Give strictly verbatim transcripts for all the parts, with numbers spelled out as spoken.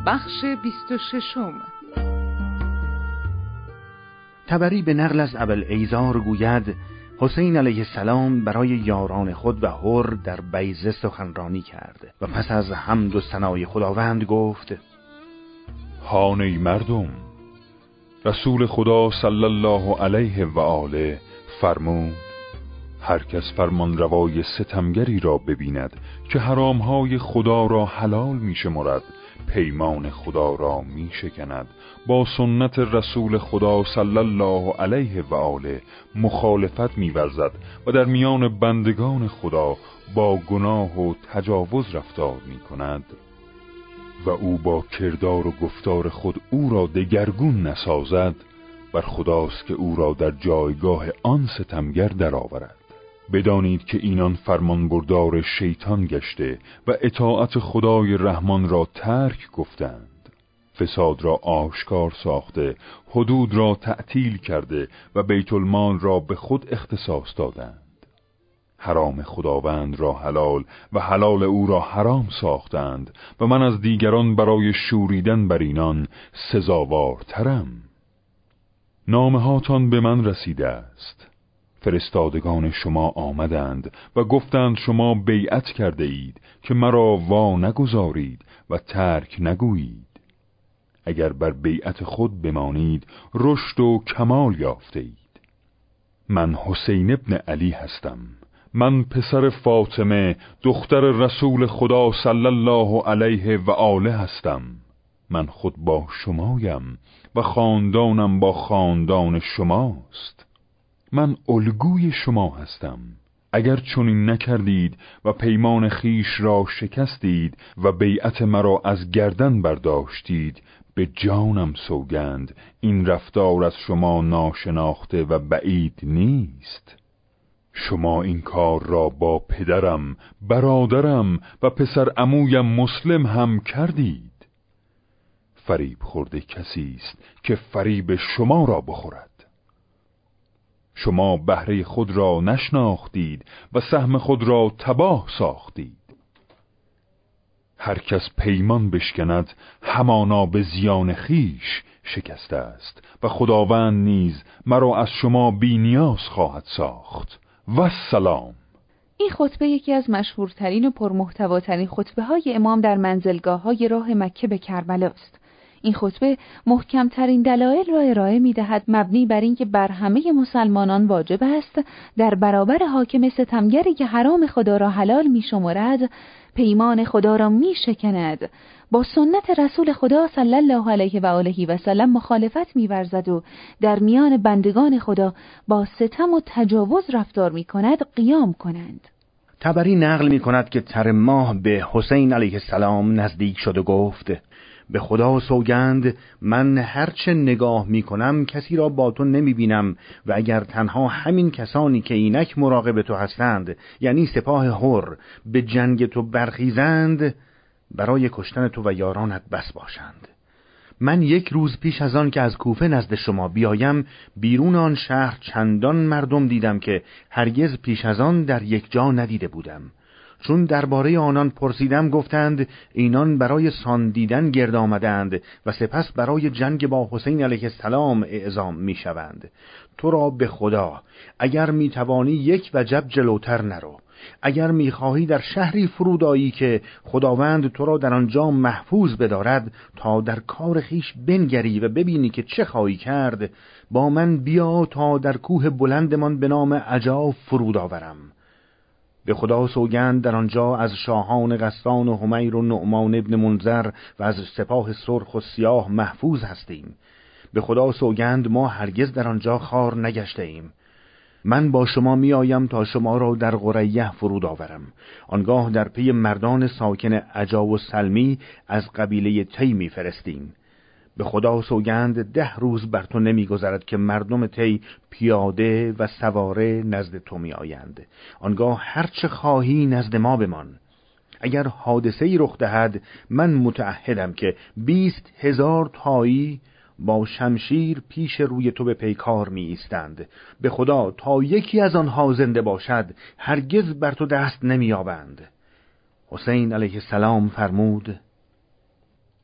بخش بیست و ششم. طبری به نقل از ابوالایزار گوید حسین علیه السلام برای یاران خود و حر در بیضه سخنرانی کرد و پس از حمد و ثنای خداوند گفت: هان ای مردم، رسول خدا صلی الله علیه و آله فرمود هر کس فرمان روای ستمگری را ببیند که حرامهای خدا را حلال می شمرد، پیمان خدا را می شکند، با سنت رسول خدا صلی الله علیه و آله مخالفت می ورزد و در میان بندگان خدا با گناه و تجاوز رفتار می کند و او با کردار و گفتار خود او را دگرگون نسازد، بر خداست که او را در جایگاه آن ستمگر درآورد. بدانید که اینان فرمان بردار شیطان گشته و اطاعت خدای رحمان را ترک گفتند، فساد را آشکار ساخته، حدود را تعطیل کرده و بیت المال را به خود اختصاص دادند، حرام خداوند را حلال و حلال او را حرام ساختند و من از دیگران برای شوریدن بر اینان سزاوارترم. نامه هاتان به من رسیده است، فرستادگان شما آمدند و گفتند شما بیعت کرده اید که مرا وا نگذارید و ترک نگویید. اگر بر بیعت خود بمانید رشد و کمال یافته اید. من حسین ابن علی هستم، من پسر فاطمه دختر رسول خدا صلی الله علیه و آله هستم. من خود با شمایم و خاندانم با خاندان شماست. من الگوی شما هستم. اگر چنین نکردید و پیمان خیش را شکستید و بیعت مرا از گردن برداشتید، به جانم سوگند این رفتار از شما ناشناخته و بعید نیست. شما این کار را با پدرم، برادرم و پسر عمویم مسلم هم کردید. فریب خورده کسی است که فریب شما را بخورد. شما بهره خود را نشناختید و سهم خود را تباه ساختید. هر کس پیمان بشکند همانا به زیان خیش شکسته است و خداوند نیز مرا از شما بی نیاز خواهد ساخت. و سلام. این خطبه یکی از مشهورترین و پرمحتواترین خطبه های امام در منزلگاه های راه مکه به کربلا است. این خطبه محکمترین دلایل را ارائه می دهد مبنی بر اینکه بر همه مسلمانان واجب است در برابر حاکم ستمگری که حرام خدا را حلال می شمرد پیمان خدا را می شکند، با سنت رسول خدا صلی الله علیه و آله و سلم مخالفت می ورزد و در میان بندگان خدا با ستم و تجاوز رفتار می کند قیام کنند. طبری نقل می کند که تر ماه به حسین علیه السلام نزدیک شد و گفت: به خدا سوگند من هرچه نگاه می کنم کسی را با تو نمی بینم و اگر تنها همین کسانی که اینک مراقب تو هستند، یعنی سپاه حر، به جنگ تو برخیزند، برای کشتن تو و یارانت بس باشند. من یک روز پیش از آن که از کوفه نزد شما بیایم بیرون آن شهر چندان مردم دیدم که هرگز پیش از آن در یک جا ندیده بودم. چون درباره آنان پرسیدم گفتند اینان برای ساندیدن گرد آمدند و سپس برای جنگ با حسین علیه السلام اعزام می شوند. تو را به خدا اگر می توانی یک وجب جلوتر نرو. اگر می خواهی در شهری فرود آیی که خداوند تو را در آنجا محفوظ بدارد تا در کار خیش بنگری و ببینی که چه خواهی کرد، با من بیا تا در کوه بلندمان به نام عجاف فرود آورم. به خدا سوگند در آنجا از شاهان غسان و حمیر و نعمان ابن منذر و از سپاه سرخ و سیاه محفوظ هستیم. به خدا سوگند ما هرگز در آنجا خار نگشته ایم. من با شما می آیم تا شما را در قریه فرود آورم. آنگاه در پی مردان ساکن عجا و سلمی از قبیله تی می فرستیم. به خدا سوگند ده روز بر تو نمی گذرد که مردم تی پیاده و سواره نزد تو می آیند. آنگاه هر چه خواهی نزد ما بمان. اگر حادثه‌ای رخ دهد من متعهدم که بیست هزار تایی با شمشیر پیش روی تو به پیکار می ایستند. به خدا تا یکی از آنها زنده باشد هرگز بر تو دست نمی یابند. حسین علیه السلام فرمود: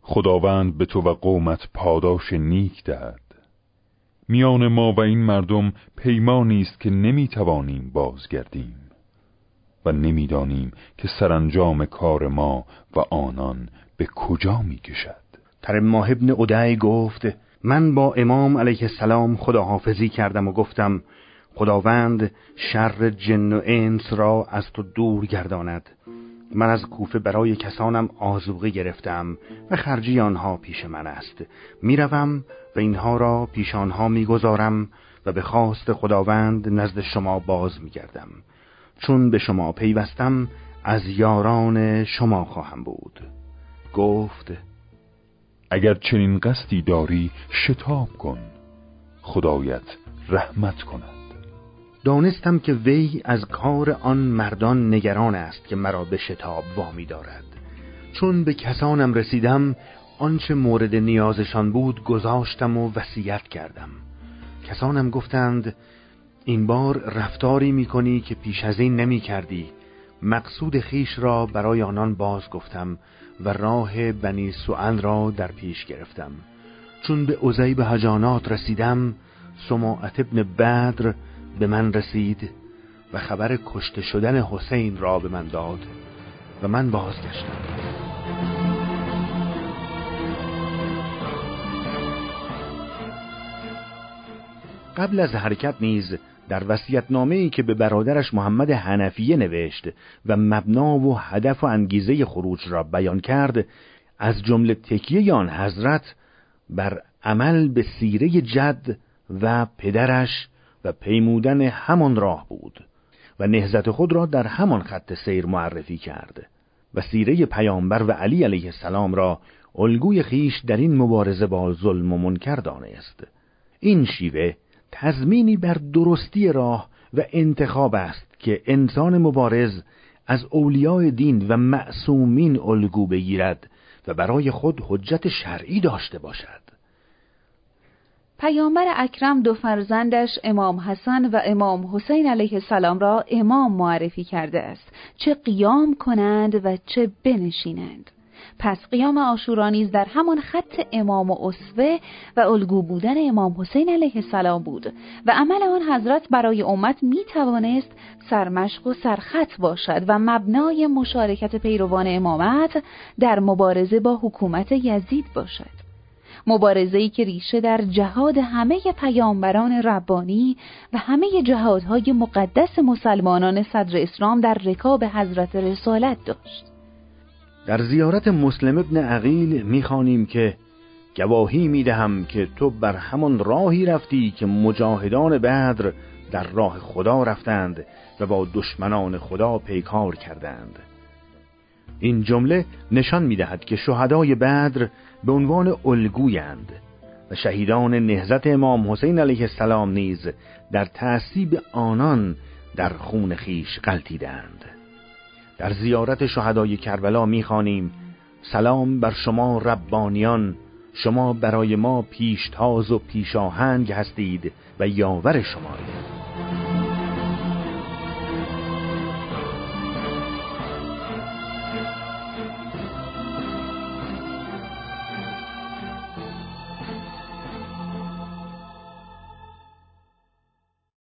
خداوند به تو و قومت پاداش نیک دهد. میان ما و این مردم پیمانی است که نمیتوانیم بازگردیم و نمیدانیم که سرانجام کار ما و آنان به کجا میکشد. ترماه ابن ادی گفت من با امام علیه السلام خداحافظی کردم و گفتم خداوند شر جن و انس را از تو دور گرداند. من از کوفه برای کسانم آذوقه گرفتم و خرجی آنها پیش من است. میروم و اینها را پیش آنها میگذارم و به خواست خداوند نزد شما باز میگردم. چون به شما پیوستم از یاران شما خواهم بود. گفت اگر چنین قصدی داری شتاب کن، خدایت رحمت کند. دانستم که وی از کار آن مردان نگران است که مرا به شتاب وامی دارد. چون به کسانم رسیدم آنچه مورد نیازشان بود گذاشتم و وصیت کردم. کسانم گفتند این بار رفتاری میکنی که پیش از این نمی کردی. مقصود خیش را برای آنان باز گفتم و راه بنی سوئل را در پیش گرفتم. چون به عزیب حجانات رسیدم سماعت ابن بدر به من رسید و خبر کشته شدن حسین را به من داد و من بازگشتم. قبل از حرکت نیز در وصیت‌نامه‌ای که به برادرش محمد حنفیه نوشت و مبنا و هدف و انگیزه خروج را بیان کرد، از جمله تکیه آن حضرت بر عمل به سیره جد و پدرش و پیمودن همان راه بود و نهضت خود را در همان خط سیر معرفی کرد و سیره پیامبر و علی علیه السلام را الگوی خیش در این مبارزه با ظلم و منکر دانست. این شیوه تضمینی بر درستی راه و انتخاب است که انسان مبارز از اولیاء دین و معصومین الگو بگیرد و برای خود حجت شرعی داشته باشد. پیامبر اکرم دو فرزندش امام حسن و امام حسین علیه السلام را امام معرفی کرده است، چه قیام کنند و چه بنشینند. پس قیام عاشورا نیز در همان خط امام و اسوه و الگو بودن امام حسین علیه السلام بود و عمل آن حضرت برای امت می توانست سرمشق و سرخط باشد و مبنای مشارکت پیروان امامت در مبارزه با حکومت یزید باشد. مبارزه‌ای که ریشه در جهاد همه پیامبران ربانی و همه جهادهای مقدس مسلمانان صدر اسلام در رکاب حضرت رسالت داشت. در زیارت مسلم ابن عقیل می‌خوانیم که گواهی می‌دهم که تو بر همان راهی رفتی که مجاهدان بدر در راه خدا رفتند و با دشمنان خدا پیکار کردند. این جمله نشان می‌دهد که شهدای بدر به عنوان الگویند و شهیدان نهضت امام حسین علیه السلام نیز در تعصیب آنان در خون خیش غلطیدند. در زیارت شهدای کربلا می‌خوانیم سلام بر شما ربانیان، شما برای ما پیشتاز و پیشاهنگ هستید و یاور شمایید.